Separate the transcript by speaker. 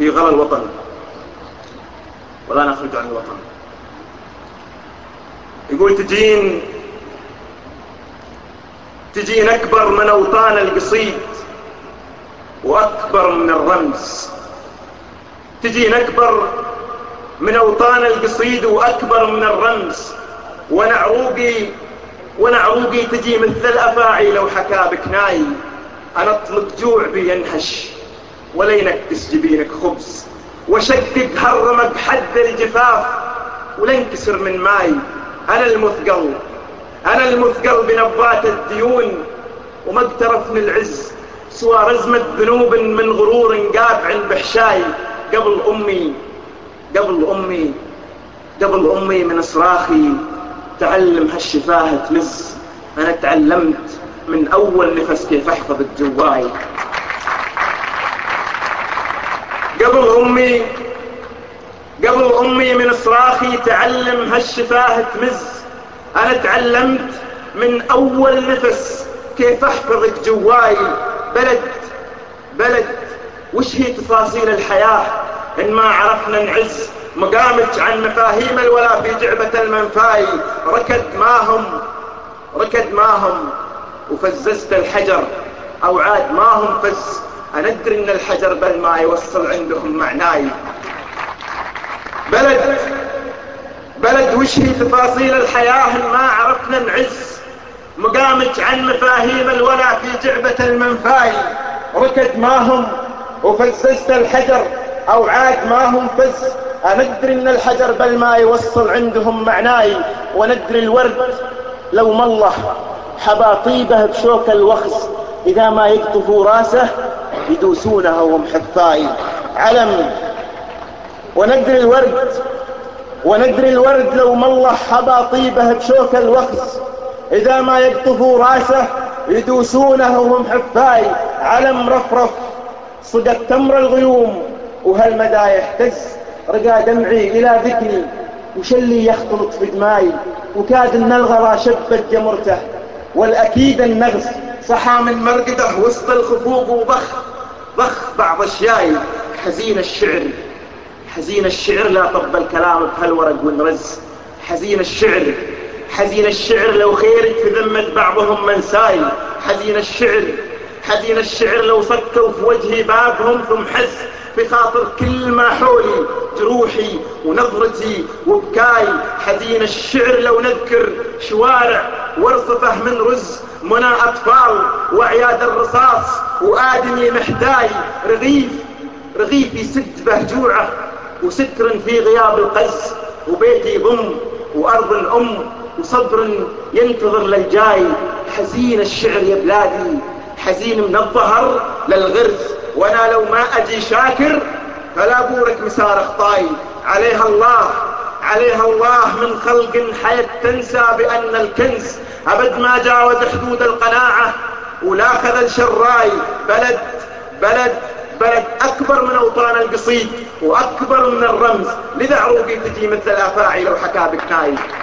Speaker 1: في غلا الوطن ولا نخرج عن الوطن. يقول تجين أكبر من أوطان القصيد وأكبر من الرمز. تجين أكبر من أوطان القصيد وأكبر من الرمز. ونعروقي تجي مثل الأفاعي لو حكى بكناي. أنا أطلق جوع بينهش ولا ينكس جبينك خبز، وشقق هرمك بحد الجفاف ولا ينكسر من ماي. أنا المثقل بنبات الديون وما اقترفني العز سوى رزمة ذنوب من غرور قابع بحشاي. قبل أمي من صراخي تعلم هالشفاهة تمز. أنا تعلمت من أول نفس كيف أحفظ الجواي. قبل أمي من صراخي تعلم هالشفاهة تمز. أنا تعلمت من أول نفس كيف أحفظك جواي. بلد وش هي تفاصيل الحياة إن ما عرفنا نعز. مقامك عن مفاهيم الولا في جعبة المنفاي. ركد ماهم وفززت الحجر أو عاد ماهم فز. أنا أدري إن الحجر بل ما يوصل عندهم معناي. بلد وش هي تفاصيل الحياة إن ما عرفنا نعز. مقامك عن مفاهيم الولا في جعبة المنفاي. ركد ماهم وفززت الحجر أو عاد ماهم فز. أنا أدري إن الحجر بل ما يوصل عندهم معناي. وندري الورد لو مالله حبا طيبه بشوك الوخز. إذا ما يقطفوا راسه يدوسونها وهم حفاي. وندري الورد لو مالله حبا طيبه بشوك الوخز. إذا ما يقطفوا راسه يدوسونه وهم حفاي. علم رفرف صدق تمر الغيوم وهالمدى يهتز. رقى دمعي إلى ذكري وش اللي يختلط في دماي. وكاد ان الغلا شبت جمرته والأكيد النغز صحى من مرقده وسط الخفوق وضخ بعض الشاي. حزين الشعر لا طب الكلام بهالورق ونرز. حزين الشعر لو خيرك في ذمة بعضهم منساي. حزين الشعر لو صكوا في وجهي بابهم ثم حس في خاطر كل ما حولي جروحي ونظرتي وبكاي. حزين الشعر لو نذكر شوارع ورصفه من رز منى أطفال وعياد الرصاص وآدمي محتاي. رغيف يسد بهجوعه وستر في غياب القز. وبيتي ضم وأرض الأم وصبر ينتظر للجاي. حزين الشعر يا بلادي حزين من الظهر للغرز. وانا لو ما اجي شاكر فلا بورك مسار اخطاي. عليها الله من خلق حيث تنسى بان الكنز ابد ما جاوز حدود القناعة ولا خذ الشراي. بلد اكبر من اوطان القصيد واكبر من الرمز. لذا عروقي تجي مثل الافاعي لو حكى بكناي.